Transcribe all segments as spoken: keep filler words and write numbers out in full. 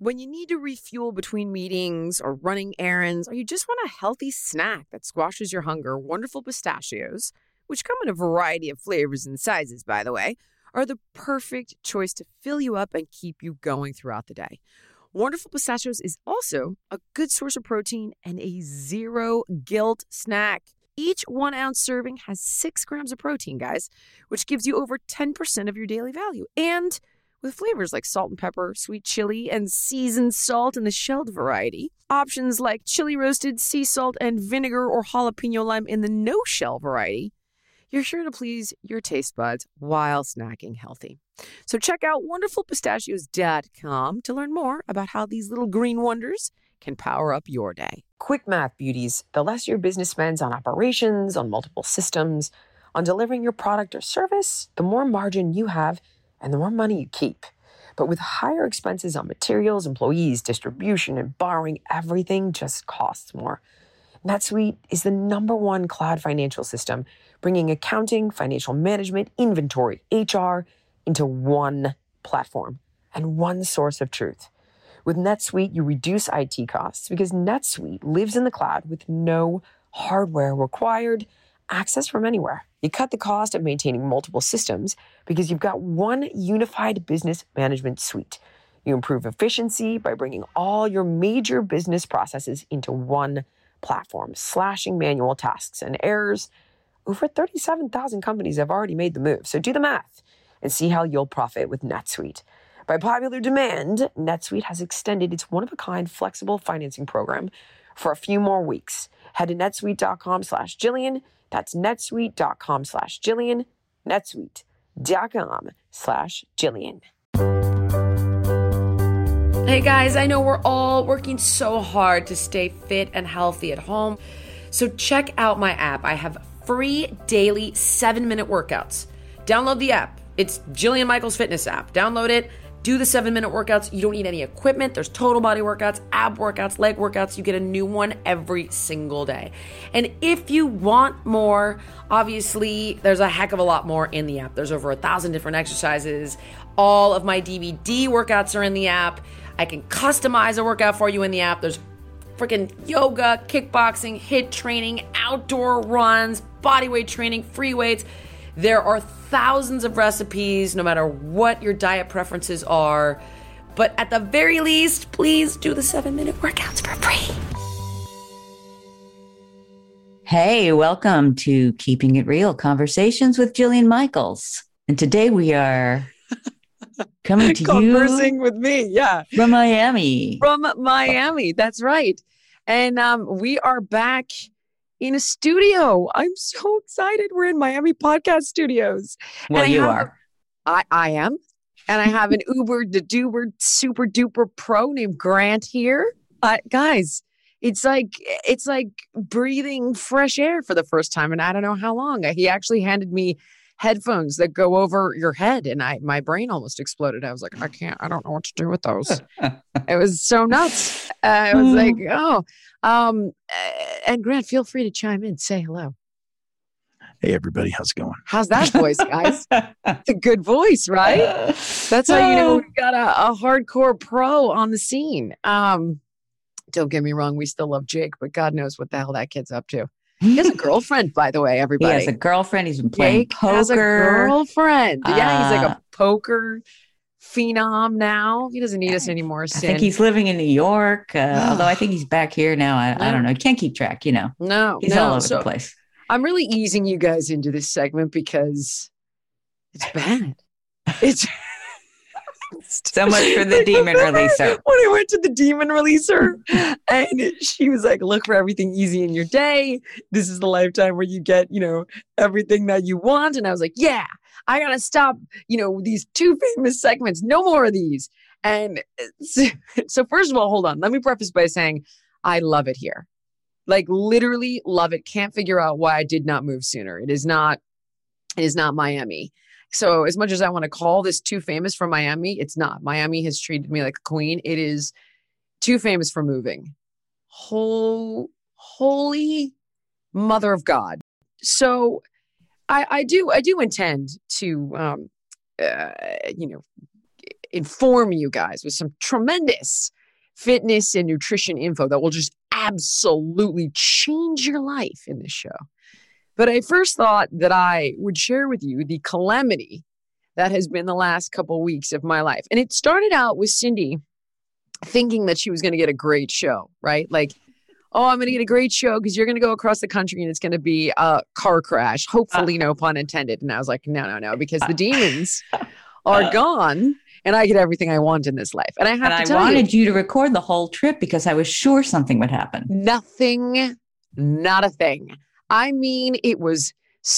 When you need to refuel between meetings or running errands, or you just want a healthy snack that squashes your hunger, Wonderful Pistachios, which come in a variety of flavors and sizes, by the way, are the perfect choice to fill you up and keep you going throughout the day. Wonderful Pistachios is also a good source of protein and a zero guilt snack. Each one ounce serving has six grams of protein, guys, which gives you over ten percent of your daily value. And with flavors like salt and pepper, sweet chili, and seasoned salt in the shelled variety. Options like chili roasted, sea salt, and vinegar or jalapeno lime in the no-shell variety. You're sure to please your taste buds while snacking healthy. So check out wonderful pistachios dot com to learn more about how these little green wonders can power up your day. Quick math, beauties. The less your business spends on operations, on multiple systems, on delivering your product or service, the more margin you have and the more money you keep. But with higher expenses on materials, employees, distribution, and borrowing, everything just costs more. NetSuite is the number one cloud financial system, bringing accounting, financial management, inventory, H R into one platform and one source of truth. With NetSuite, you reduce I T costs because NetSuite lives in the cloud with no hardware required, access from anywhere. You cut the cost of maintaining multiple systems because you've got one unified business management suite. You improve efficiency by bringing all your major business processes into one platform, slashing manual tasks and errors. Over thirty-seven thousand companies have already made the move, so do the math and see how you'll profit with NetSuite. By popular demand, NetSuite has extended its one-of-a-kind flexible financing program for a few more weeks. Head to netsuite.com slash Jillian. That's netsuite.com slash Jillian. netsuite.com slash Jillian. Hey guys, I know we're all working so hard to stay fit and healthy at home. So check out my app. I have free daily seven-minute workouts. Download the app. It's Jillian Michaels Fitness app. Download it. Do the seven-minute workouts. You don't need any equipment. There's total body workouts, ab workouts, leg workouts. You get a new one every single day. And if you want more, obviously, there's a heck of a lot more in the app. There's over a thousand different exercises. All of my D V D workouts are in the app. I can customize a workout for you in the app. There's freaking yoga, kickboxing, HIIT training, outdoor runs, bodyweight training, free weights. There are thousands of recipes, no matter what your diet preferences are. But at the very least, please do the seven-minute workouts for free. Hey, welcome to Keeping It Real, Conversations with Jillian Michaels. And today we are coming to Conversing you. Conversing with me, yeah. From Miami. From Miami, that's right. And um, we are back in a studio. I'm so excited. We're in Miami Podcast Studios. Well, you have, are. I, I am. And I have an Uber the Duber super duper pro named Grant here. Uh, guys, it's like it's like breathing fresh air for the first time. And I don't know how long. He actually handed me headphones that go over your head. And I my brain almost exploded. I was like, I can't, I don't know what to do with those. It was so nuts. Uh, I was like, oh. Um, and Grant, feel free to chime in. Say hello. Hey, everybody. How's it going? How's that voice, guys? It's a good voice, right? That's how you know we got a, a hardcore pro on the scene. Um, don't get me wrong. We still love Jake, but God knows what the hell that kid's up to. He has a girlfriend, by the way, everybody. He has a girlfriend. He's been playing Jake poker. has a girlfriend. Uh, yeah, he's like a poker phenom now. He doesn't need us anymore. I think he's living in New York, uh, although I think he's back here now. I, I don't know. Can't keep track, you know. No, he's no. all over so, the place. I'm really easing you guys into this segment because it's bad. It's so much for the demon releaser. When I went to the demon releaser and she was like, look for everything easy in your day. This is the lifetime where you get, you know, everything that you want. And I was like, yeah, I got to stop, you know, these two famous segments. No more of these. And so, so first of all, hold on. Let me preface by saying I love it here. Like literally love it. Can't figure out why I did not move sooner. It is not, it is not Miami. So as much as I want to call this too famous for Miami, it's not. Miami has treated me like a queen. It is too famous for moving. Whole, holy mother of God. So I, I do, I do intend to, um, uh, you know, inform you guys with some tremendous fitness and nutrition info that will just absolutely change your life in this show. But I first thought that I would share with you the calamity that has been the last couple of weeks of my life. And it started out with Cindy thinking that she was going to get a great show, right? Like, oh, I'm going to get a great show because you're going to go across the country and it's going to be a car crash. Hopefully, no pun intended. And I was like, no, no, no, because the demons are gone and I get everything I want in this life. And I have and to tell I wanted you, you to record the whole trip because I was sure something would happen. Nothing, not a thing. I mean, it was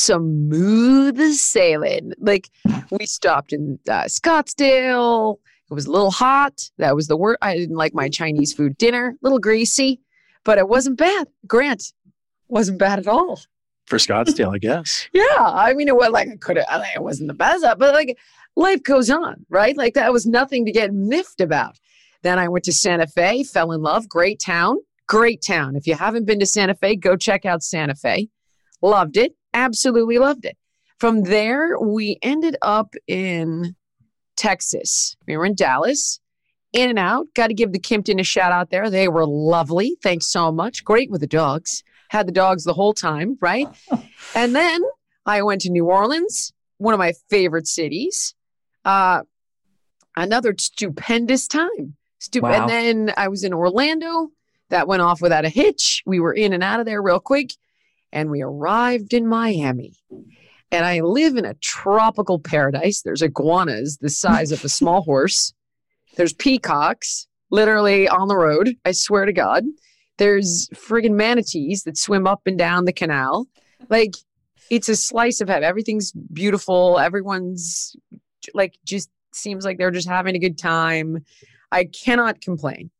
smooth sailing. Like, we stopped in uh, Scottsdale. It was a little hot. That was the word. I didn't like my Chinese food dinner. A little greasy, but it wasn't bad. Grant, wasn't bad at all. For Scottsdale, I guess. Yeah. I mean, it was like, I could have, it wasn't the best, but like, life goes on, right? Like, that was nothing to get miffed about. Then I went to Santa Fe, fell in love. Great town. Great town. If you haven't been to Santa Fe, go check out Santa Fe. Loved it. Absolutely loved it. From there, we ended up in Texas. We were in Dallas. In and out. Got to give the Kimpton a shout out there. They were lovely. Thanks so much. Great with the dogs. Had the dogs the whole time, right? And then I went to New Orleans, one of my favorite cities. Uh, another stupendous time. Stup- Wow. And then I was in Orlando. That went off without a hitch. We were in and out of there real quick. And we arrived in Miami. And I live in a tropical paradise. There's iguanas the size of a small horse. There's peacocks literally on the road. I swear to God. There's friggin' manatees that swim up and down the canal. Like, it's a slice of heaven. Everything's beautiful. Everyone's like, just seems like they're just having a good time. I cannot complain.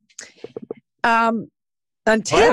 Um, until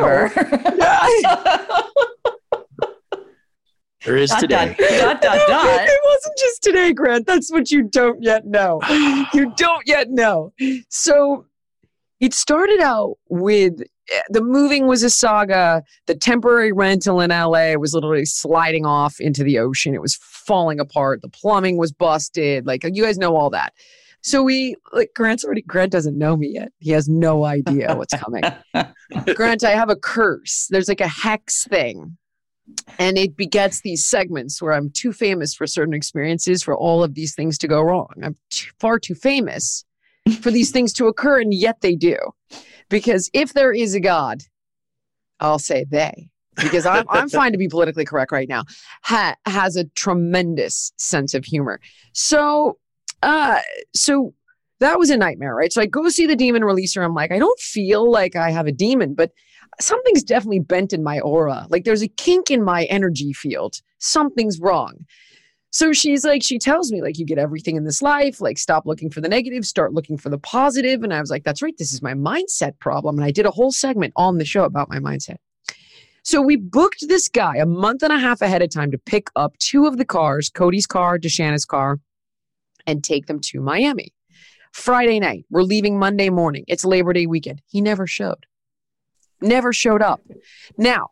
There is Dot, today. dot, dot, dot, dot. It wasn't just today, Grant. That's what you don't yet know. You don't yet know. So it started out with the moving was a saga. The temporary rental in L A was literally sliding off into the ocean. It was falling apart. The plumbing was busted. Like, you guys know all that. So we, like, Grant's already, Grant doesn't know me yet. He has no idea what's coming. Grant, I have a curse. There's like a hex thing. And it begets these segments where I'm too famous for certain experiences for all of these things to go wrong. I'm too, far too famous for these things to occur, and yet they do. Because if there is a God, I'll say they, because I'm, I'm fine to be politically correct right now, ha, has a tremendous sense of humor. So, uh, so that was a nightmare, right? So I go see the demon releaser. I'm like, I don't feel like I have a demon, but something's definitely bent in my aura. Like, there's a kink in my energy field. Something's wrong. So she's like, she tells me, like, you get everything in this life. Like, stop looking for the negative, start looking for the positive. And I was like, that's right. This is my mindset problem. And I did a whole segment on the show about my mindset. So we booked this guy a month and a half ahead of time to pick up two of the cars, Cody's car, Deshanna's car, and take them to Miami. Friday night, we're leaving Monday morning. It's Labor Day weekend. He never showed. Never showed up. Now,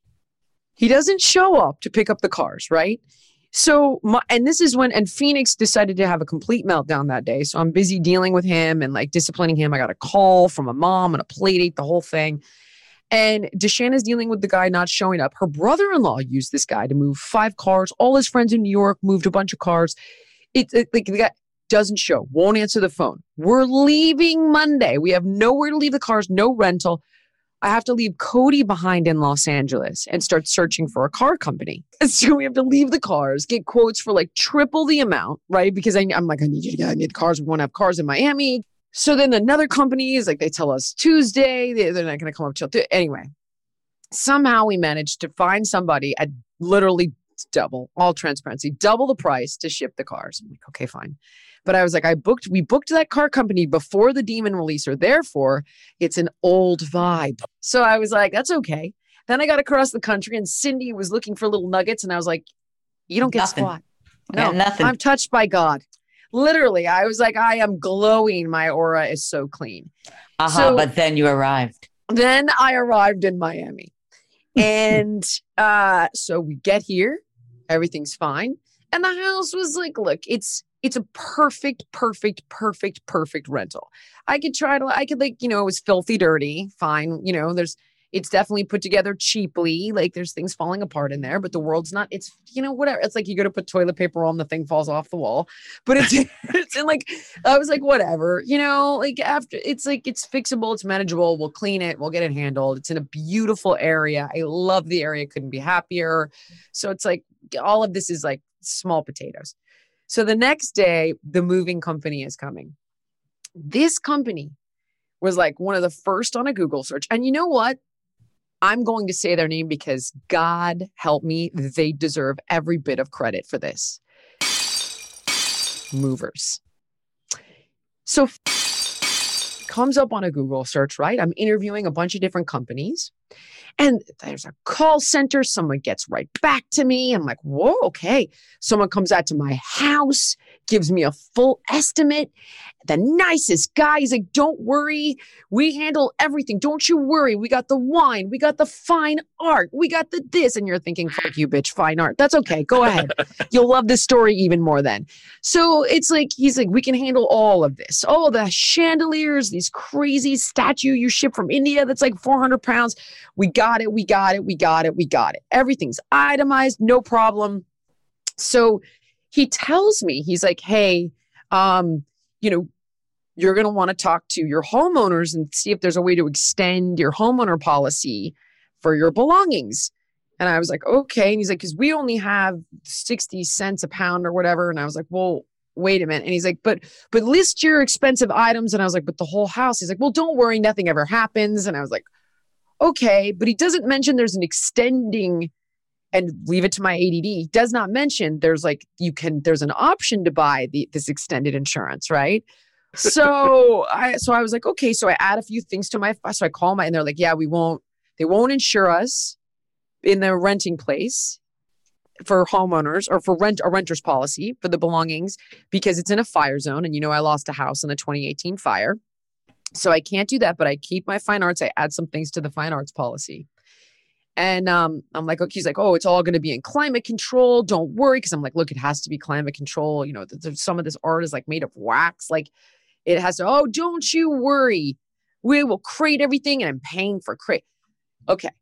he doesn't show up to pick up the cars, right? So, my, and this is when, and Phoenix decided to have a complete meltdown that day. So I'm busy dealing with him and like disciplining him. I got a call from a mom and a play date, the whole thing. And Deshanna's dealing with the guy not showing up. Her brother-in-law used this guy to move five cars. All his friends in New York moved a bunch of cars. It's it, like the guy doesn't show, won't answer the phone. We're leaving Monday. We have nowhere to leave the cars, no rental. I have to leave Cody behind in Los Angeles and start searching for a car company. And so we have to leave the cars, get quotes for like triple the amount, right? Because I, I'm like, I need you to get, I need cars. We want to have cars in Miami. So then another company is like, they tell us Tuesday, they, they're not going to come up till Tuesday. Anyway, somehow we managed to find somebody at literally double, all transparency, double the price to ship the cars. I'm like, okay, fine. But I was like, I booked, we booked that car company before the demon releaser. Therefore, it's an old vibe. So I was like, that's okay. Then I got across the country and Cindy was looking for little nuggets. And I was like, you don't get Nothing. squat. Yeah, No, nothing. I'm touched by God. Literally, I was like, I am glowing. My aura is so clean. Uh-huh, so- but then you arrived. Then I arrived in Miami. And uh, so we get here. Everything's fine. And the house was like, look, it's it's a perfect, perfect, perfect, perfect rental. I could try to, I could like, you know, it was filthy dirty. Fine. You know, there's, it's definitely put together cheaply. Like there's things falling apart in there, but the world's not, it's, you know, whatever. It's like you go to put toilet paper on, the thing falls off the wall, but it's, it's in like, I was like, whatever, you know, like after it's like, it's fixable, it's manageable. We'll clean it. We'll get it handled. It's in a beautiful area. I love the area. Couldn't be happier. So it's like, all of this is like small potatoes. So the next day, the moving company is coming. This company was like one of the first on a Google search. And you know what? I'm going to say their name because God help me, they deserve every bit of credit for this. Movers. So comes up on a Google search, right? I'm interviewing a bunch of different companies. And there's a call center. Someone gets right back to me. I'm like, whoa, okay. Someone comes out to my house, gives me a full estimate. The nicest guy. He's like, don't worry. We handle everything. Don't you worry. We got the wine. We got the fine art. We got the this. And you're thinking, fuck you, bitch, fine art. That's okay. Go ahead. You'll love this story even more then. So it's like, he's like, we can handle all of this. Oh, the chandeliers, these crazy statue you ship from India that's like four hundred pounds. We got it. We got it. We got it. We got it. Everything's itemized. No problem. So he tells me, he's like, hey, um, you know, you're going to want to talk to your homeowners and see if there's a way to extend your homeowner policy for your belongings. And I was like, okay. And he's like, because we only have sixty cents a pound or whatever. And I was like, well, wait a minute. And he's like, but, but list your expensive items. And I was like, but the whole house. He's like, well, don't worry. Nothing ever happens. And I was like, okay. But he doesn't mention there's an extending, and leave it to my A D D. He does not mention there's like, you can, there's an option to buy the, this extended insurance, right? So I, so I was like, okay, so I add a few things to my, so I call my, and they're like, yeah, we won't, they won't insure us in the renting place for homeowners or for rent, a renter's policy for the belongings because it's in a fire zone. And you know, I lost a house in the twenty eighteen fire. So I can't do that, but I keep my fine arts. I add some things to the fine arts policy. And um, I'm like, okay, he's like, oh, it's all going to be in climate control. Don't worry. Cause I'm like, look, it has to be climate control. You know, th- th- some of this art is like made of wax. Like it has to, oh, don't you worry. We will crate everything and I'm paying for crate. Okay.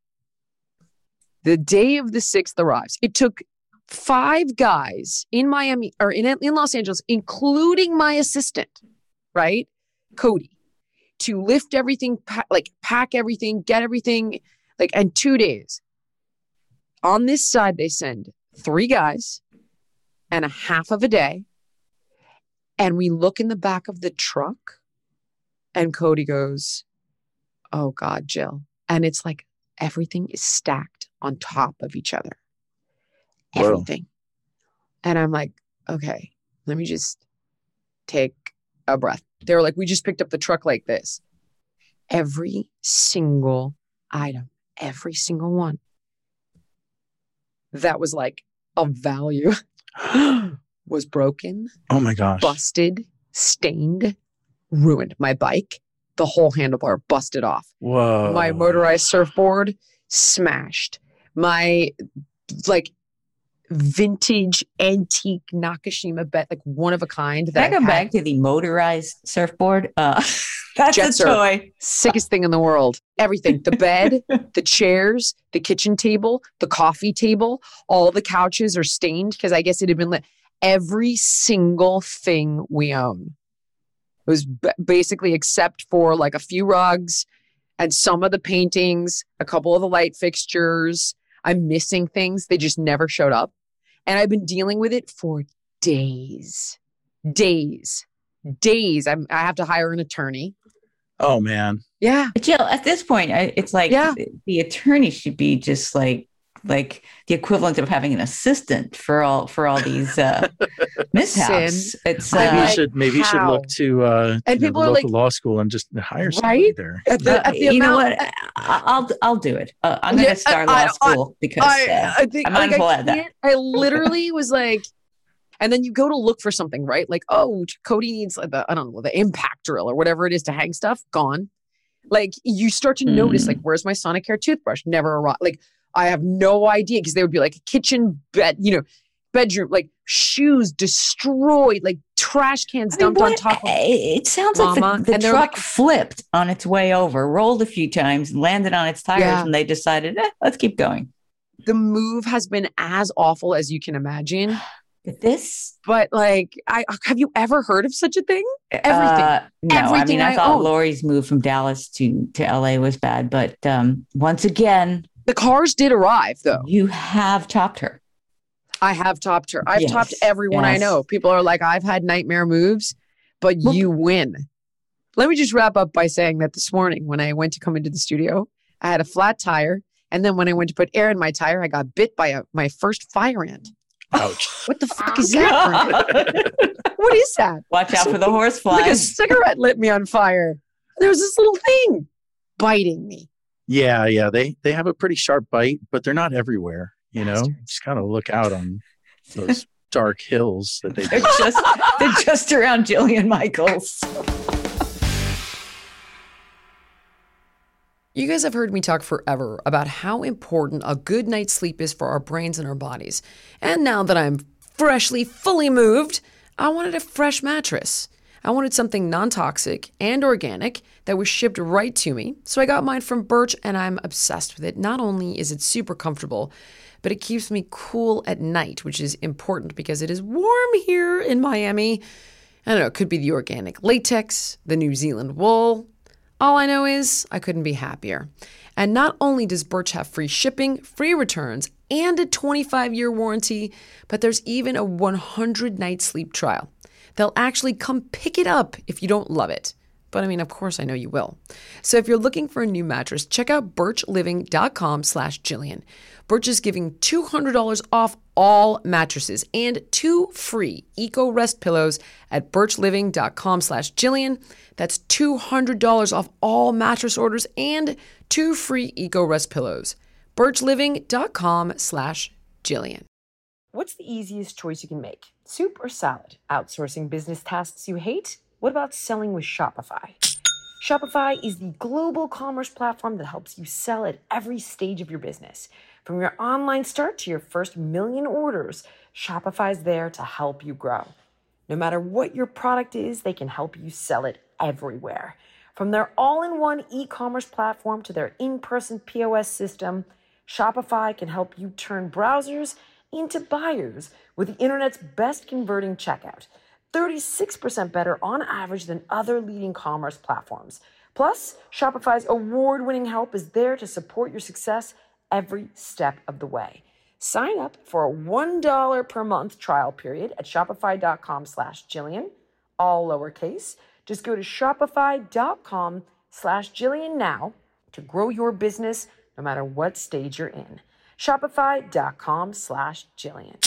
The day of the sixth arrives. It took five guys in Miami or in, in Los Angeles, including my assistant, right? Cody, to lift everything, pa- like pack everything, get everything. Like, in two days, on this side, they send three guys and a half of a day. And we look in the back of the truck and Cody goes, oh God, Jill. And it's like everything is stacked on top of each other. Everything. Whoa. And I'm like, okay, let me just take a breath. They were like, we just picked up the truck like this. Every single item. Every single one that was like of value was broken. Oh my gosh. Busted, stained, ruined. My bike, the whole handlebar busted off. Whoa. My motorized surfboard smashed. My like vintage antique Nakashima bed, like one of a kind. That I go back to the motorized surfboard. Uh, that's Jet a surf. toy. Sickest thing in the world. Everything. The bed, the chairs, the kitchen table, the coffee table, all the couches are stained because I guess it had been lit. Every single thing we own. It was b- basically except for like a few rugs and some of the paintings, a couple of the light fixtures. I'm missing things. They just never showed up. And I've been dealing with it for days, days, days. I'm, I have to hire an attorney. Oh, man. Yeah. Jill, at this point, it's like yeah. the attorney should be just like, like the equivalent of having an assistant for all, for all these uh, mishaps. It's, uh, maybe you should, maybe you should look to uh, and you people know, the are local like, law school and just hire somebody right? there. At the, uh, at the you know amount, what? I'll, I'll do it. Uh, I'm going to yeah, start I, law school I, because I, uh, I, think, I might like, as well I add that. I literally was like, and then you go to look for something, right? Like, oh, Cody needs like the, I don't know, the impact drill or whatever it is to hang stuff. Gone. Like you start to mm. notice, like, where's my Sonicare toothbrush? Never arrived. Like, I have no idea because they would be like a kitchen bed, you know, bedroom, like shoes destroyed, like trash cans I mean, dumped what, on top of it sounds Mama, like the, the truck like, flipped on its way over, rolled a few times, landed on its tires, yeah. and they decided, eh, let's keep going. The move has been as awful as you can imagine. This, but like, I have you ever heard of such a thing? Everything. Uh, no, Everything I mean, I, I thought own. Lori's move from Dallas to, to L A was bad, but um, once again, the cars did arrive, though. You have topped her. I have topped her. I've yes, topped everyone yes. I know. People are like, I've had nightmare moves, but well, you win. Let me just wrap up by saying that this morning when I went to come into the studio, I had a flat tire. And then when I went to put air in my tire, I got bit by a, my first fire ant. Ouch. What the fuck is that? What is that? Watch out for the horse flies. Like a cigarette lit me on fire. There was this little thing biting me. Yeah, yeah. They they have a pretty sharp bite, but they're not everywhere. You know, just kind of look out on those dark hills that they they're just they're just around Jillian Michaels. You guys have heard me talk forever about how important a good night's sleep is for our brains and our bodies. And now that I'm freshly, fully moved, I wanted a fresh mattress. I wanted something non-toxic and organic that was shipped right to me. So I got mine from Birch and I'm obsessed with it. Not only is it super comfortable, but it keeps me cool at night, which is important because it is warm here in Miami. I don't know, it could be the organic latex, the New Zealand wool. All I know is I couldn't be happier. And not only does Birch have free shipping, free returns, and a twenty-five year warranty, but there's even a one hundred night sleep trial. They'll actually come pick it up if you don't love it. But I mean, of course I know you will. So if you're looking for a new mattress, check out birchliving.com slash Jillian. Birch is giving two hundred dollars off all mattresses and two free Eco Rest pillows at birchliving.com slash Jillian. That's two hundred dollars off all mattress orders and two free Eco Rest pillows. birchliving.com slash Jillian. What's the easiest choice you can make? Soup or salad? Outsourcing business tasks you hate? What about selling with Shopify? Shopify is the global commerce platform that helps you sell at every stage of your business. From your online start to your first million orders, Shopify's there to help you grow. No matter what your product is, they can help you sell it everywhere. From their all-in-one e-commerce platform to their in-person P O S system, Shopify can help you turn browsers into buyers with the internet's best converting checkout. thirty-six percent better on average than other leading commerce platforms. Plus, Shopify's award-winning help is there to support your success every step of the way. Sign up for a one dollar per month trial period at shopify.com slash Jillian, all lowercase. Just go to shopify.com slash Jillian now to grow your business no matter what stage you're in. Shopify.com slash Jillian.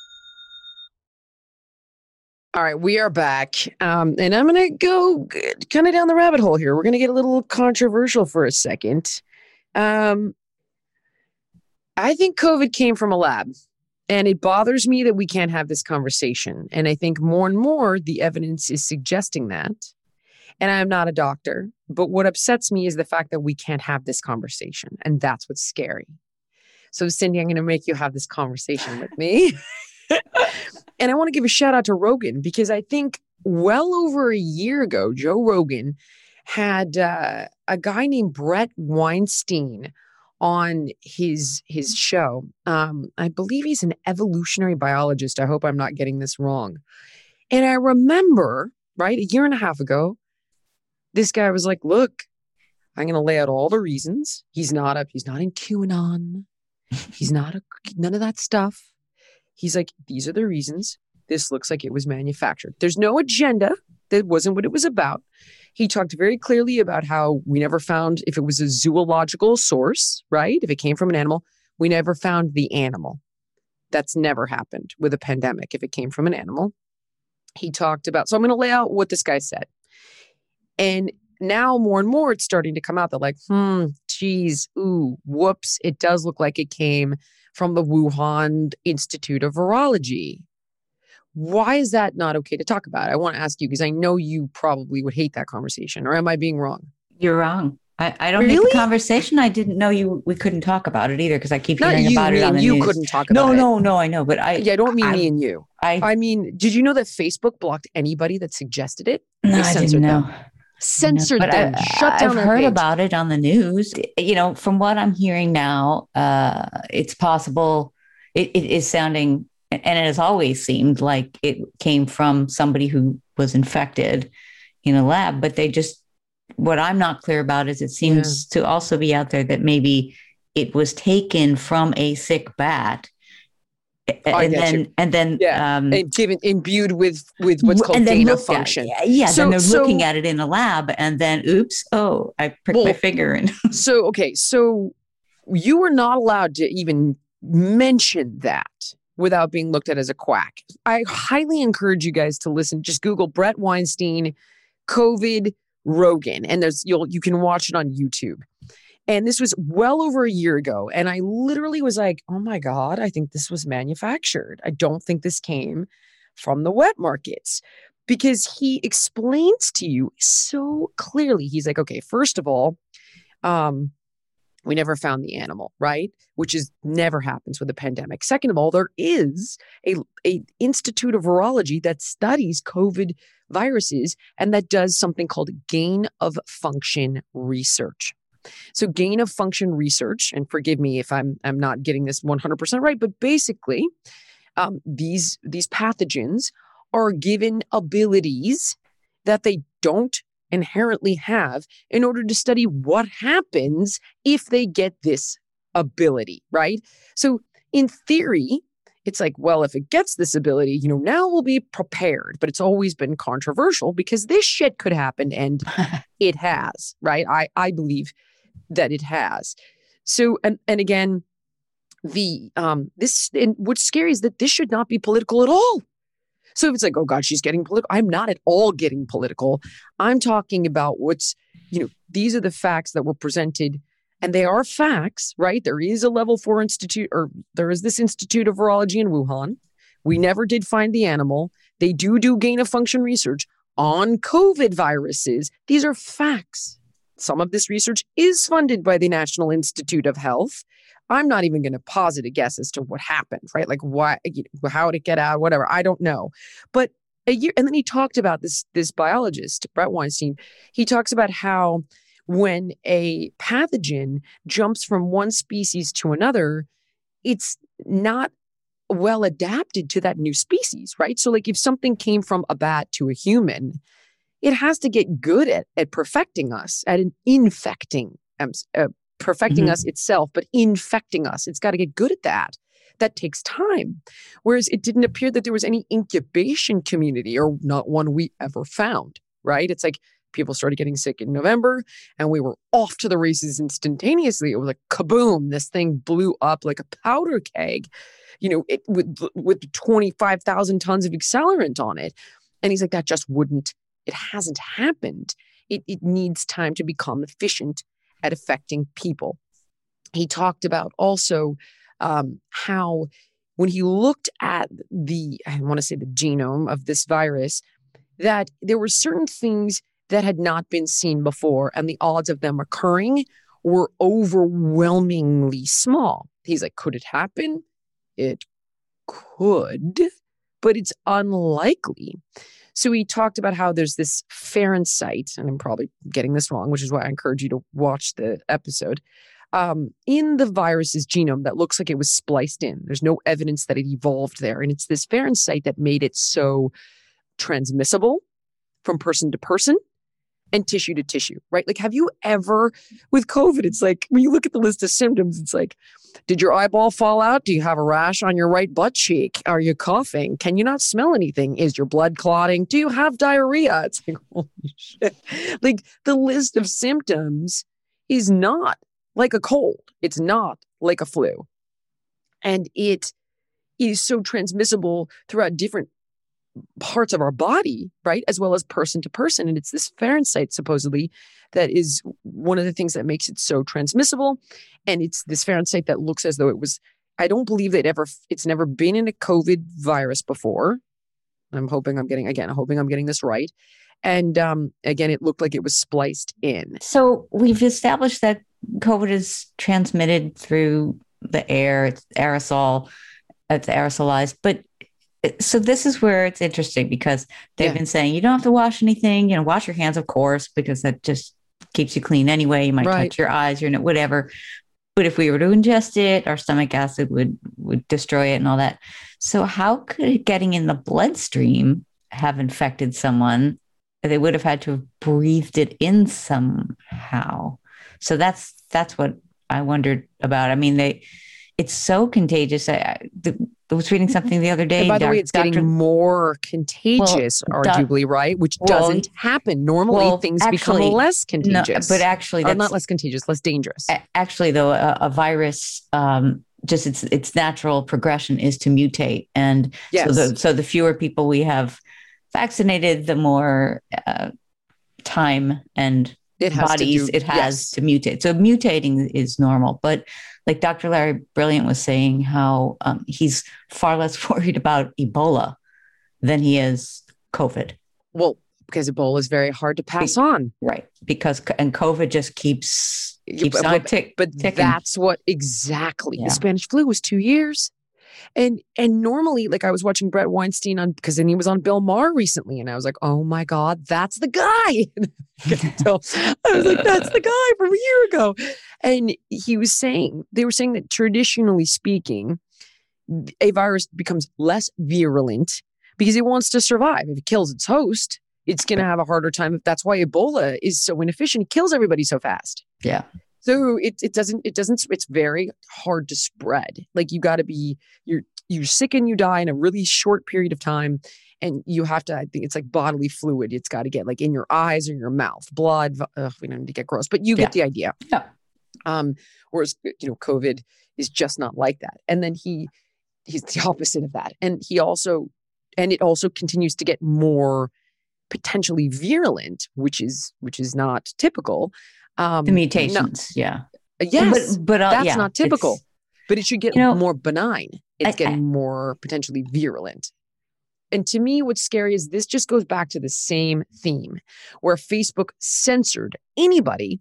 All right, we are back. Um, and I'm going to go kind of down the rabbit hole here. We're going to get a little controversial for a second. Um, I think COVID came from a lab, and it bothers me that we can't have this conversation. And I think more and more the evidence is suggesting that. And I'm not a doctor, but what upsets me is the fact that we can't have this conversation. And that's what's scary. So, Cindy, I'm going to make you have this conversation with me. And I want to give a shout out to Rogan because I think well over a year ago, Joe Rogan had uh, a guy named Brett Weinstein on his his show. Um, I believe he's an evolutionary biologist. I hope I'm not getting this wrong. And I remember, right, a year and a half ago, this guy was like, look, I'm going to lay out all the reasons. He's not up. He's not in QAnon. He's not a, none of that stuff. He's like, these are the reasons. This looks like it was manufactured. There's no agenda. That wasn't what it was about. He talked very clearly about how we never found if it was a zoological source, right? If it came from an animal, we never found the animal. That's never happened with a pandemic. If it came from an animal, he talked about, so I'm going to lay out what this guy said. And now more and more, it's starting to come out that like, hmm, geez, ooh, whoops. It does look like it came from the Wuhan Institute of Virology. Why is that not okay to talk about? I want to ask you because I know you probably would hate that conversation, or am I being wrong? You're wrong. I, I don't really? need the conversation. I didn't know you. We couldn't talk about it either because I keep Not hearing you, about it on the you news. couldn't talk about no, it. No, no, no. I know, but I. Yeah, I don't mean I, me and you. I. I mean, did you know that Facebook blocked anybody that suggested it? No, they I didn't know. Them. Censored no, them. I, Shut down. I've their heard page. about it on the news. You know, from what I'm hearing now, uh, it's possible. It, it is sounding, and it has always seemed like it came from somebody who was infected in a lab, but they just. What I'm not clear about is it seems yeah. to also be out there that maybe it was taken from a sick bat, I and then you. and then yeah. um, and given imbued with with what's called gain of function. At, yeah, so, then they're so, looking at it in a lab, and then oops, oh, I pricked well, my finger. And so okay, so you were not allowed to even mention that without being looked at as a quack. I highly encourage you guys to listen. Just Google Bret Weinstein, COVID. Rogan, and there's you'll you can watch it on YouTube. And this was well over a year ago, and I literally was like, "Oh my god, I think this was manufactured. I don't think this came from the wet markets," because he explains to you so clearly. He's like, "Okay, first of all, um, we never found the animal, right? Which is never happens with a pandemic. Second of all, there is a a Institute of Virology that studies COVID viruses and that does something called gain of function research. So gain of function research, and forgive me if I'm I'm not getting this one hundred percent right, but basically, um, these these pathogens are given abilities that they don't inherently have in order to study what happens if they get this ability, right? So in theory, it's like, well, if it gets this ability, you know, now we'll be prepared. But it's always been controversial because this shit could happen, and it has, right? I, I believe that it has. So, and, and again, the um this and what's scary is that this should not be political at all. So if it's like, oh God, she's getting political, I'm not at all getting political. I'm talking about what's, you know, these are the facts that were presented. And they are facts, right? There is a level four institute, or there is this Institute of Virology in Wuhan. We never did find the animal. They do do gain of function research on COVID viruses. These are facts. Some of this research is funded by the National Institute of Health. I'm not even going to posit a guess as to what happened, right? Like why, how did it get out, whatever. I don't know. But a year, and then he talked about this, this biologist, Bret Weinstein. He talks about how when a pathogen jumps from one species to another, it's not well adapted to that new species, right? So like if something came from a bat to a human, it has to get good at, at perfecting us, at an infecting, um, uh, perfecting mm-hmm. us itself, but infecting us. It's got to get good at that. That takes time. Whereas it didn't appear that there was any incubation community, or not one we ever found, right? It's like, people started getting sick in November and we were off to the races instantaneously. It was like kaboom, this thing blew up like a powder keg, you know, it with, with twenty-five thousand tons of accelerant on it. And he's like, that just wouldn't, it hasn't happened. It, it needs time to become efficient at affecting people. He talked about also um, how when he looked at the, I want to say the genome of this virus, that there were certain things that had not been seen before, and the odds of them occurring were overwhelmingly small. He's like, could it happen? It could, but it's unlikely. So he talked about how there's this Fahrenheit, and I'm probably getting this wrong, which is why I encourage you to watch the episode, um, in the virus's genome that looks like it was spliced in. There's no evidence that it evolved there. And it's this Fahrenheit that made it so transmissible from person to person and tissue to tissue, right? Like, have you ever, with COVID, it's like, when you look at the list of symptoms, it's like, did your eyeball fall out? Do you have a rash on your right butt cheek? Are you coughing? Can you not smell anything? Is your blood clotting? Do you have diarrhea? It's like, holy shit. Like, the list of symptoms is not like a cold. It's not like a flu. And it is so transmissible throughout different parts of our body, right? As well as person to person. And it's this Fahrenheit, supposedly, that is one of the things that makes it so transmissible. And it's this Fahrenheit that looks as though it was, I don't believe that ever, it's never been in a COVID virus before. I'm hoping I'm getting, again, hoping I'm getting this right. And um, again, it looked like it was spliced in. So we've established that COVID is transmitted through the air, it's aerosol, it's aerosolized. But so this is where it's interesting because they've yeah. been saying you don't have to wash anything, you know, wash your hands, of course, because that just keeps you clean anyway. You might right. touch your eyes, your whatever. But if we were to ingest it, our stomach acid would, would destroy it and all that. So how could it getting in the bloodstream have infected someone? They would have had to have breathed it in somehow. So that's that's what I wondered about. I mean, they it's so contagious. I, I, the, I was reading something the other day. And by the way, it's Doctor getting more contagious, well, arguably, right? Which well, doesn't happen. Normally, well, things actually, become less contagious. No, but actually, that's, or not less contagious, less dangerous. Actually, though, a, a virus, um, just its its natural progression is to mutate. And yes. so, the, so the fewer people we have vaccinated, the more uh, time and it bodies do, it has yes. to mutate. So mutating is normal. But like Doctor Larry Brilliant was saying, how um, he's far less worried about Ebola than he is COVID. Well, because Ebola is very hard to pass Be- on. Right. Because, and COVID just keeps, keeps but, on but, tick, But ticking. That's what exactly. Yeah. The Spanish flu was two years. And and normally, like I was watching Brett Weinstein on, because then he was on Bill Maher recently, and I was like, oh my God, that's the guy. so I was like, that's the guy from a year ago. And he was saying, they were saying that traditionally speaking, a virus becomes less virulent because it wants to survive. If it kills its host, it's going to have a harder time. That's why Ebola is so inefficient. It kills everybody so fast. Yeah. So it it doesn't it doesn't it's very hard to spread. Like you got to be you're you're sick and you die in a really short period of time, and you have to. I think it's like bodily fluid. It's got to get like in your eyes or your mouth, blood. Ugh, we don't need to get gross, but you yeah. get the idea. Yeah. Um. Whereas you know, COVID is just not like that. And then he he's the opposite of that. And he also and it also continues to get more potentially virulent, which is which is not typical. Um, the mutations, no. yeah. Yes, but, but uh, that's yeah, not typical. But it should get you know, more benign. It's I, getting I, more potentially virulent. And to me, what's scary is this just goes back to the same theme where Facebook censored anybody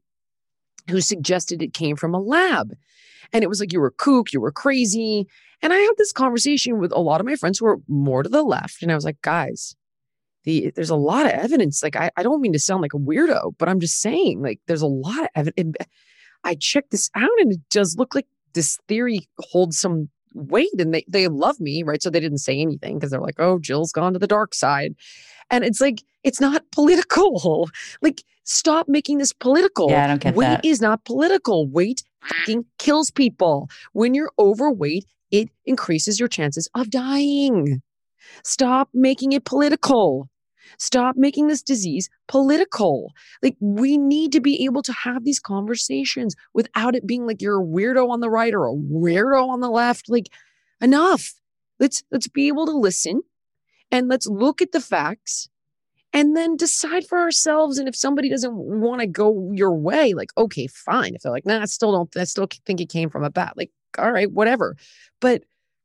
who suggested it came from a lab. And it was like, you were a kook, you were crazy. And I had this conversation with a lot of my friends who were more to the left. And I was like, guys, The, there's a lot of evidence. Like, I, I don't mean to sound like a weirdo, but I'm just saying, like, there's a lot of evidence. I checked this out and it does look like this theory holds some weight, and they, they love me, right? So they didn't say anything because they're like, oh, Jill's gone to the dark side. And it's like, it's not political. Like, stop making this political. Yeah, I don't get weight that. is not political. Weight fucking kills people. When you're overweight, it increases your chances of dying. Stop making it political. Stop making this disease political. Like, we need to be able to have these conversations without it being like you're a weirdo on the right or a weirdo on the left. Like, enough. Let's let's be able to listen, and let's look at the facts and then decide for ourselves. And if somebody doesn't want to go your way, like, okay, fine. If they're like, nah, I still don't, I still think it came from a bat. Like, all right, whatever. But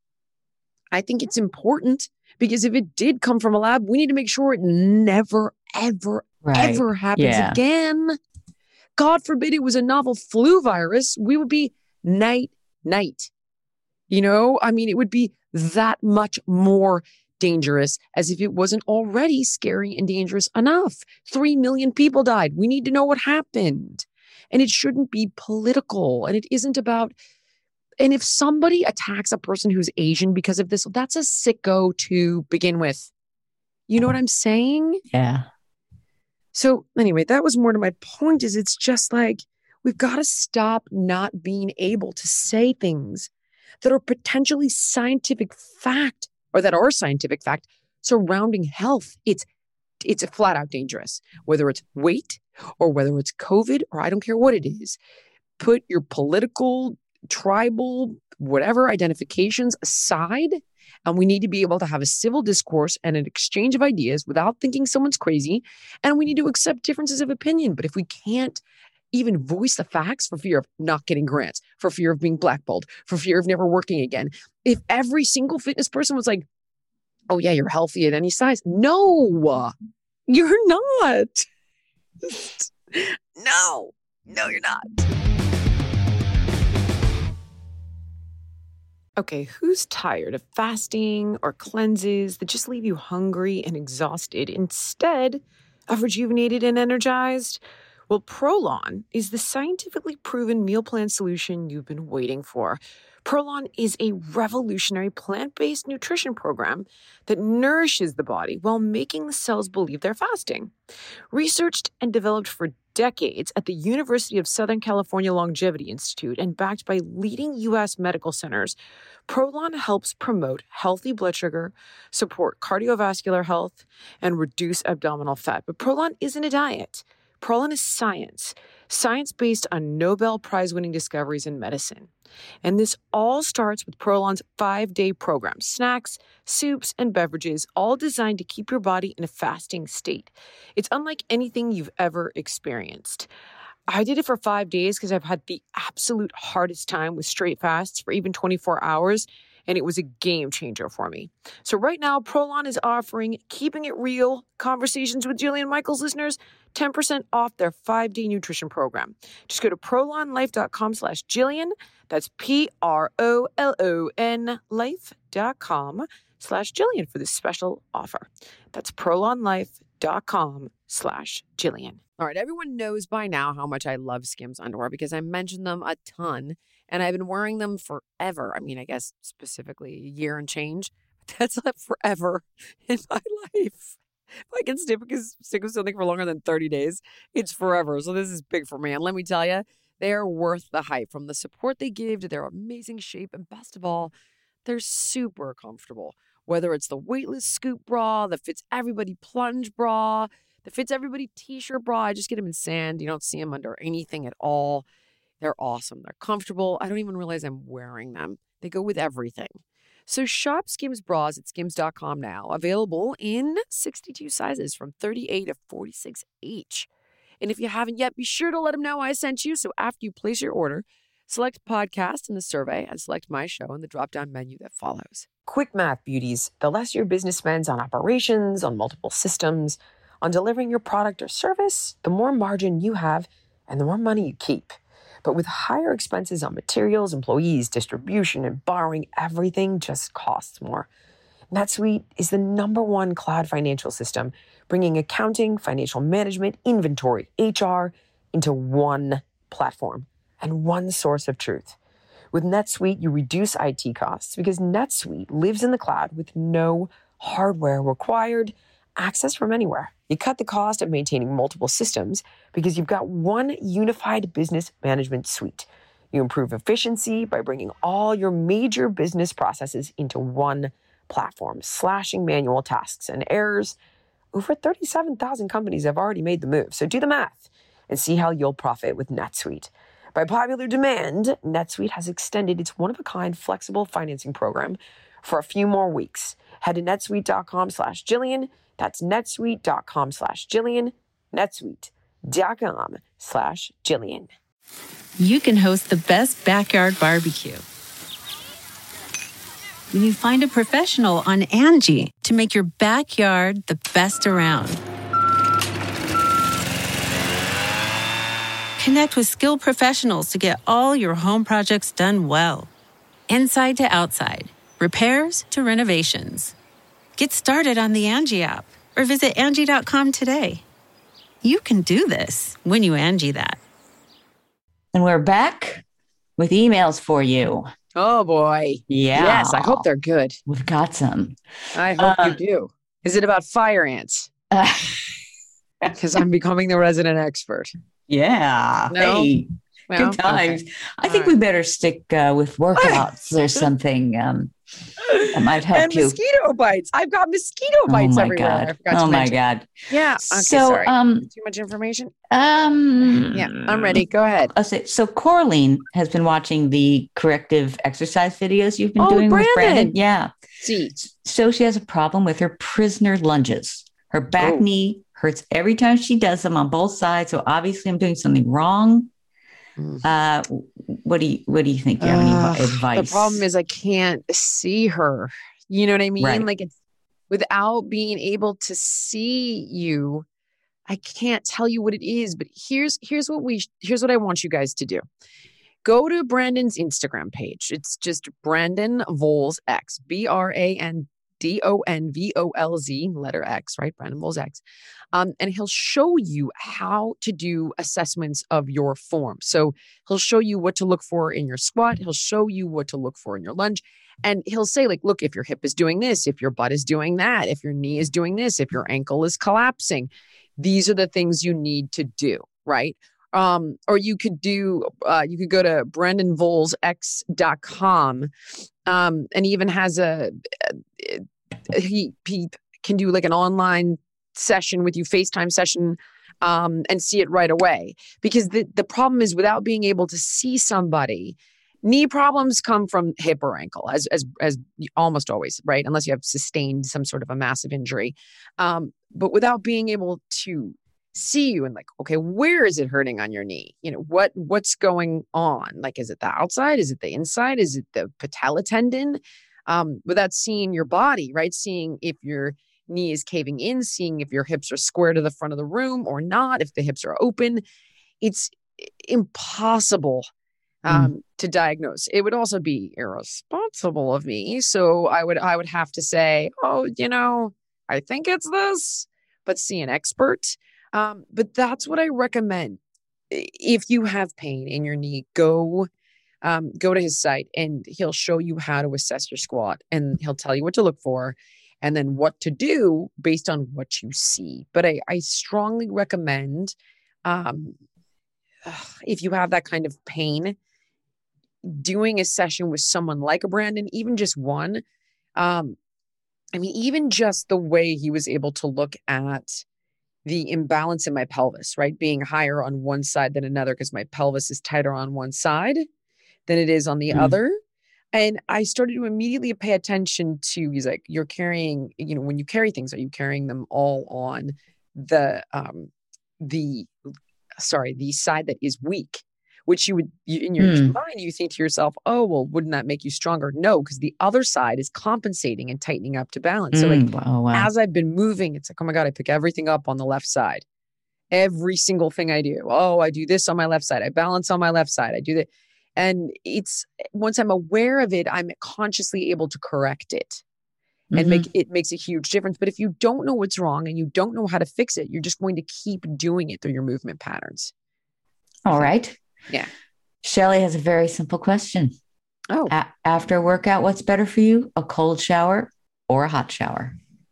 I think it's important, because if it did come from a lab, we need to make sure it never, ever, right. ever happens yeah. again. God forbid it was a novel flu virus. We would be night, night. You know, I mean, it would be that much more dangerous, as if it wasn't already scary and dangerous enough. Three million people died. We need to know what happened. And it shouldn't be political. And it isn't about... And if somebody attacks a person who's Asian because of this, that's a sicko to begin with. You know what I'm saying? Yeah. So anyway, that was more to my point, is it's just like, we've got to stop not being able to say things that are potentially scientific fact, or that are scientific fact surrounding health. It's, it's a flat out dangerous, whether it's weight or whether it's COVID, or I don't care what it is. Put your political, tribal, whatever identifications aside, and we need to be able to have a civil discourse and an exchange of ideas without thinking someone's crazy. And we need to accept differences of opinion. But if we can't even voice the facts for fear of not getting grants, for fear of being blackballed, for fear of never working again, if every single fitness person was like, oh yeah, you're healthy at any size. No, you're not. No, no, you're not. Okay, who's tired of fasting or cleanses that just leave you hungry and exhausted instead of rejuvenated and energized? Well, Prolon is the scientifically proven meal plan solution you've been waiting for. Prolon is a revolutionary plant-based nutrition program that nourishes the body while making the cells believe they're fasting. Researched and developed for decades at the University of Southern California Longevity Institute and backed by leading U S medical centers, Prolon helps promote healthy blood sugar, support cardiovascular health, and reduce abdominal fat. But Prolon isn't a diet. Prolon is science, science based on Nobel Prize-winning discoveries in medicine. And this all starts with Prolon's five-day program, snacks, soups, and beverages, all designed to keep your body in a fasting state. It's unlike anything you've ever experienced. I did it for five days because I've had the absolute hardest time with straight fasts for even twenty-four hours, and it was a game changer for me. So right now, Prolon is offering Keeping It Real Conversations with Jillian Michaels listeners ten percent off their five-day nutrition program. Just go to prolonlife.com slash Jillian. That's P-R-O-L-O-N life.com slash Jillian for this special offer. That's prolonlife.com slash Jillian. All right, everyone knows by now how much I love Skims underwear because I mentioned them a ton, and I've been wearing them forever. I mean, I guess specifically a year and change. That's not forever in my life. If I can stick with, stick with something for longer than thirty days, it's forever. So this is big for me. And let me tell you, they are worth the hype. From the support they give to their amazing shape, and best of all, they're super comfortable. Whether it's the weightless scoop bra, the fits everybody plunge bra, the fits everybody t-shirt bra. I just get them in sand. You don't see them under anything at all. They're awesome. They're comfortable. I don't even realize I'm wearing them. They go with everything. So shop Skims bras at skims dot com now. Available in sixty-two sizes from thirty-eight to forty-six each. And if you haven't yet, be sure to let them know I sent you. So after you place your order, select podcast in the survey and select my show in the drop-down menu that follows. Quick math, beauties. The less your business spends on operations, on multiple systems, on delivering your product or service, the more margin you have and the more money you keep. But with higher expenses on materials, employees, distribution, and borrowing, everything just costs more. NetSuite is the number one cloud financial system, bringing accounting, financial management, inventory, H R into one platform and one source of truth. With NetSuite, you reduce I T costs because NetSuite lives in the cloud with no hardware required, access from anywhere. You cut the cost of maintaining multiple systems because you've got one unified business management suite. You improve efficiency by bringing all your major business processes into one platform, slashing manual tasks and errors. Over thirty-seven thousand companies have already made the move. So do the math and see how you'll profit with NetSuite. By popular demand, NetSuite has extended its one-of-a-kind flexible financing program for a few more weeks. Head to netsuite.com slash Jillian. That's netsuite.com slash Jillian. netsuite.com slash Jillian. You can host the best backyard barbecue when you find a professional on Angie to make your backyard the best around. Connect with skilled professionals to get all your home projects done well. Inside to outside, repairs to renovations. Get started on the Angie app or visit Angie dot com today. You can do this when you Angie that. And we're back with emails for you. Oh, boy. Yeah. Yes, I hope they're good. We've got some. I hope Uh, you do. Is it about fire ants? Because I'm becoming the resident expert. Yeah. No? Hey, Well, good times. okay. I think All we better stick uh, with workouts or something um, that might help and you. mosquito bites. I've got mosquito Oh bites my everywhere. I God. forgot to Oh my mention. God. Yeah. Okay, so, sorry. um, Too much information? um, Yeah, I'm ready. Go ahead. I'll say, so Coraline has been watching the corrective exercise videos you've been Oh, doing with Brandon. Brandon. Yeah. See. So she has a problem with her prisoner lunges. Her back Oh. knee hurts every time she does them on both sides. So obviously I'm doing something wrong. Mm. Uh, what do you, what do you think? Do you have any Uh, advice? The problem is I can't see her. You know what I mean? Right. Like it's without being able to see you, I can't tell you what it is, but here's here's what we here's what I want you guys to do. Go to Brandon's Instagram page. It's just Brandon Volz X, B R A N D O N V O L Z, letter X, right? Brandon Volz X. Um, and he'll show you how to do assessments of your form. So he'll show you what to look for in your squat. He'll show you what to look for in your lunge. And he'll say, like, look, if your hip is doing this, if your butt is doing that, if your knee is doing this, if your ankle is collapsing, these are the things you need to do, right? Um, or you could do, uh, you could go to brandon vols x dot com. Um, and he even has a, a he, he can do like an online session with you, FaceTime session, um, and see it right away. Because the, the problem is, without being able to see somebody, knee problems come from hip or ankle, as as as almost always, right? Unless you have sustained some sort of a massive injury. Um, but without being able to see you and like, okay, where is it hurting on your knee? You know, what what's going on? Like, is it the outside? Is it the inside? Is it the patella tendon? Um, without seeing your body, right? Seeing if your knee is caving in, seeing if your hips are square to the front of the room or not, if the hips are open. It's impossible um, mm. to diagnose. It would also be irresponsible of me. So I would I would have to say, oh, you know, I think it's this, but see an expert. Um, but that's what I recommend. If you have pain in your knee, go um, go to his site and he'll show you how to assess your squat, and he'll tell you what to look for and then what to do based on what you see. But I, I strongly recommend, um, if you have that kind of pain, doing a session with someone like a Brandon, even just one. Um, I mean, even just the way he was able to look at the imbalance in my pelvis, right? Being higher on one side than another because my pelvis is tighter on one side than it is on the mm. other. And I started to immediately pay attention to, he's like, you're carrying, you know, when you carry things, are you carrying them all on the, um, the, sorry, the side that is weak, which you would, you, in your mm. mind, you think to yourself, oh, well, wouldn't that make you stronger? No, because the other side is compensating and tightening up to balance. Mm. So like, wow, wow. as I've been moving, it's like, oh my God, I pick everything up on the left side. Every single thing I do. Oh, I do this on my left side. I balance on my left side. I do that. And it's, once I'm aware of it, I'm consciously able to correct it and mm-hmm. make it makes a huge difference. But if you don't know what's wrong and you don't know how to fix it, you're just going to keep doing it through your movement patterns. All right. Yeah. Shelly has a very simple question. Oh, a- after a workout, what's better for you? A cold shower or a hot shower?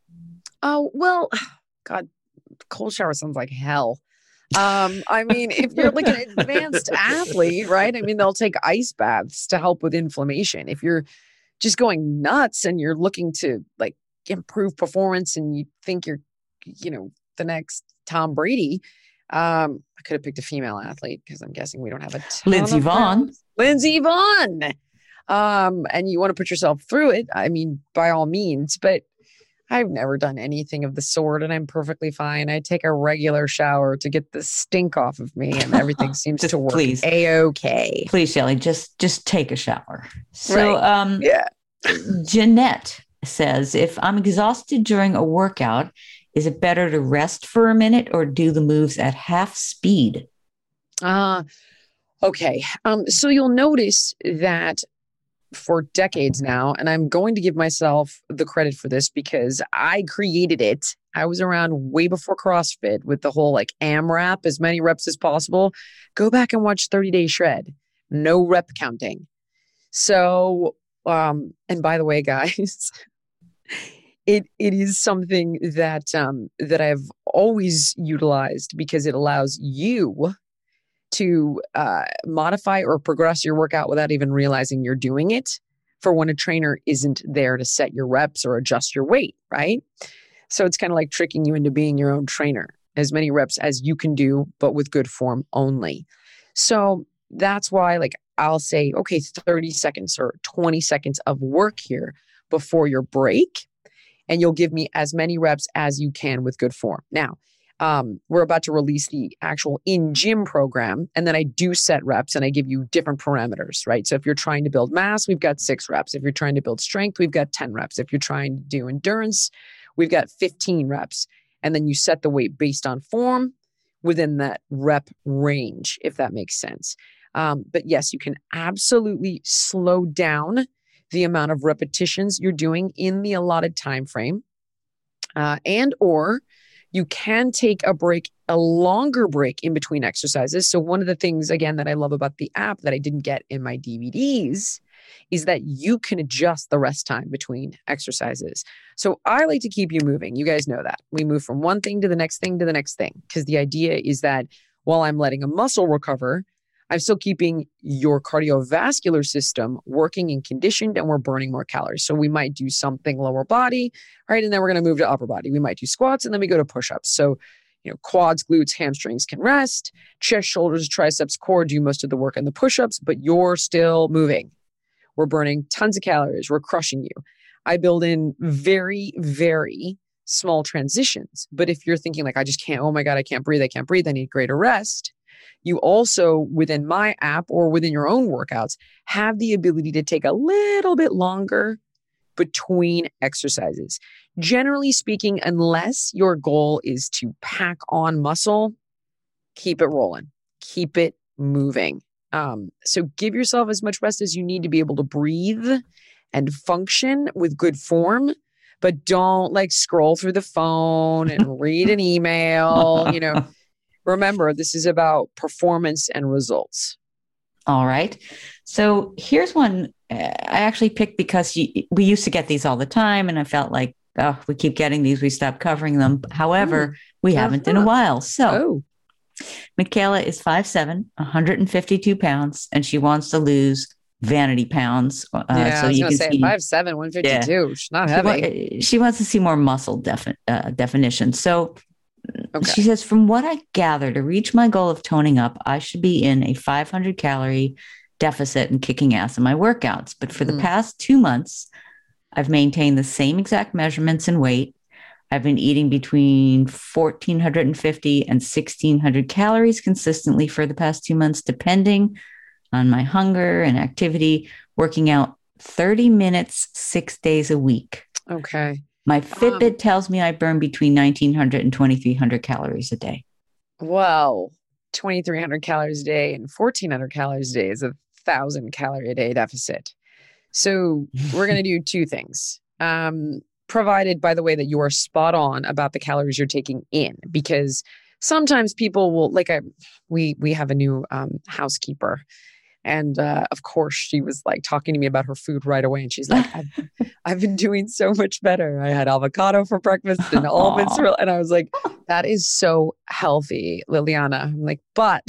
Oh, well, God, cold shower sounds like hell. Um, I mean, if you're like an advanced athlete, right? I mean, they'll take ice baths to help with inflammation. If you're just going nuts and you're looking to like improve performance and you think you're, you know, the next Tom Brady, um, I could have picked a female athlete because I'm guessing we don't have a ton Lindsey Vonn. Lindsey Vonn. Um, and you want to put yourself through it. I mean, by all means, but I've never done anything of the sort and I'm perfectly fine. I take a regular shower to get the stink off of me and everything seems to work please. A-okay. Please, Shelly, just, just take a shower. So, right. um, yeah. Jeanette says, if I'm exhausted during a workout, is it better to rest for a minute or do the moves at half speed? Uh, okay. Um, so you'll notice that for decades now, and I'm going to give myself the credit for this because I created it. I was around way before CrossFit with the whole like AMRAP, as many reps as possible. Go back and watch thirty day shred. No rep counting. So, um, and by the way, guys, it it is something that um, that I've always utilized because it allows you to uh, modify or progress your workout without even realizing you're doing it for when a trainer isn't there to set your reps or adjust your weight, right? So it's kind of like tricking you into being your own trainer. As many reps as you can do, but with good form only. So that's why like I'll say, okay, thirty seconds or twenty seconds of work here before your break. And you'll give me as many reps as you can with good form. Now, Um, we're about to release the actual in-gym program, and then I do set reps and I give you different parameters, right? So if you're trying to build mass, we've got six reps. If you're trying to build strength, we've got ten reps. If you're trying to do endurance, we've got fifteen reps. And then you set the weight based on form within that rep range, if that makes sense. Um, but yes, you can absolutely slow down the amount of repetitions you're doing in the allotted time frame. Uh, and or you can take a break, a longer break in between exercises. So one of the things, again, that I love about the app that I didn't get in my D V Ds is that you can adjust the rest time between exercises. So I like to keep you moving. You guys know that. We move from one thing to the next thing to the next thing, because the idea is that while I'm letting a muscle recover, I'm still keeping your cardiovascular system working and conditioned, and we're burning more calories. So we might do something lower body, right? And then we're going to move to upper body. We might do squats and then we go to push-ups. So, you know, quads, glutes, hamstrings can rest. Chest, shoulders, triceps, core do most of the work on the push-ups, but you're still moving. We're burning tons of calories. We're crushing you. I build in very, very small transitions. But if you're thinking like, I just can't, oh my God, I can't breathe. I can't breathe. I need greater rest. You also, within my app or within your own workouts, have the ability to take a little bit longer between exercises. Generally speaking, unless your goal is to pack on muscle, keep it rolling, keep it moving. Um, so give yourself as much rest as you need to be able to breathe and function with good form, but don't like scroll through the phone and read an email, you know. Remember, this is about performance and results. All right. So here's one uh, I actually picked because you, we used to get these all the time. And I felt like, oh, we keep getting these. We stopped covering them. However, Ooh, we haven't uh-huh. in a while. So oh. Michaela is five seven, one hundred fifty-two pounds, and she wants to lose vanity pounds. Uh, yeah, so I was you going to can say see, five seven, one fifty-two. Yeah. She's not heavy. She, she wants to see more muscle defi- uh, definition. So Okay. She says, from what I gather, to reach my goal of toning up, I should be in a five hundred calorie deficit and kicking ass in my workouts. But for mm. the past two months, I've maintained the same exact measurements and weight. I've been eating between one thousand four hundred fifty and sixteen hundred calories consistently for the past two months, depending on my hunger and activity, working out thirty minutes, six days a week. Okay. My Fitbit um, tells me I burn between nineteen hundred and twenty-three hundred calories a day. Well, twenty-three hundred calories a day and fourteen hundred calories a day is a one thousand calorie a day deficit. So we're going to do two things, um, provided, by the way, that you are spot on about the calories you're taking in, because sometimes people will, like I, we, we have a new um, housekeeper. And uh, of course, she was like talking to me about her food right away. And she's like, I've, I've been doing so much better. I had avocado for breakfast and almonds. For, and I was like, that is so healthy, Liliana. I'm like, but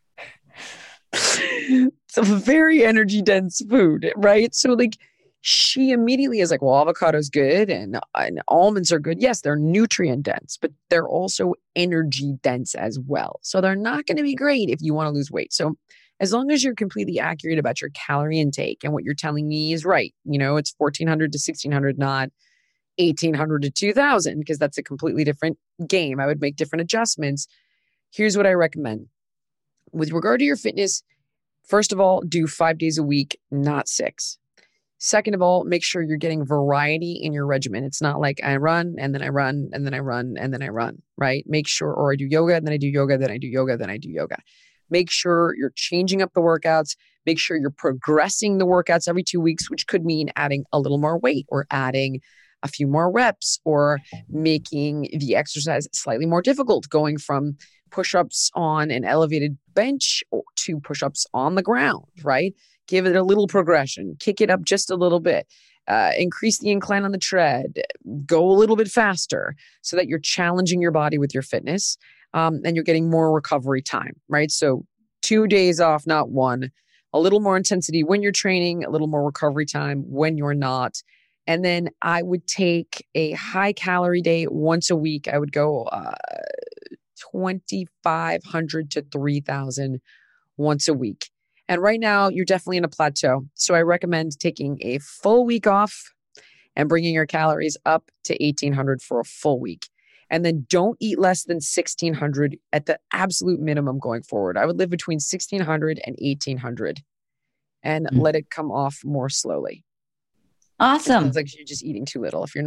it's a very energy dense food, right? So like she immediately is like, well, avocado's good and, and almonds are good. Yes, they're nutrient dense, but they're also energy dense as well. So they're not going to be great if you want to lose weight. So as long as you're completely accurate about your calorie intake and what you're telling me is right, you know, it's fourteen hundred to sixteen hundred, not eighteen hundred to two thousand, because that's a completely different game. I would make different adjustments. Here's what I recommend. With regard to your fitness, first of all, do five days a week, not six. Second of all, make sure you're getting variety in your regimen. It's not like I run and then I run and then I run and then I run, right? Make sure, or I do yoga and then I do yoga, then I do yoga, then I do yoga. Make sure you're changing up the workouts. Make sure you're progressing the workouts every two weeks, which could mean adding a little more weight or adding a few more reps or making the exercise slightly more difficult, going from push-ups on an elevated bench to push-ups on the ground, right? Give it a little progression, kick it up just a little bit, uh, increase the incline on the tread, go a little bit faster so that you're challenging your body with your fitness. Um, and you're getting more recovery time, right? So two days off, not one, a little more intensity when you're training, a little more recovery time when you're not. And then I would take a high calorie day once a week. I would go uh, twenty-five hundred to three thousand once a week. And right now you're definitely in a plateau. So I recommend taking a full week off and bringing your calories up to eighteen hundred for a full week. And then don't eat less than sixteen hundred at the absolute minimum going forward. I would live between sixteen hundred and eighteen hundred and mm. let it come off more slowly. Awesome. It sounds like you're just eating too little if you're not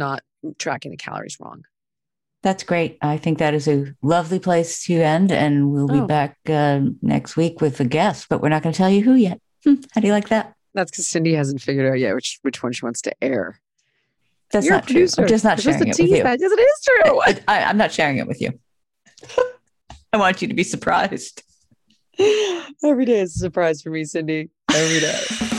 tracking the calories wrong. That's great. I think that is a lovely place to end, and we'll be Oh. back uh, next week with a guest, but we're not going to tell you who yet. Hmm, how do you like that? That's because Cindy hasn't figured out yet which which one she wants to air. That's You're a not true. I'm just not You're supposed sharing it to with tease you. that. Yes, it is true. I, I, I'm not sharing it with you. I want you to be surprised. Every day is a surprise for me, Cindy. Every day.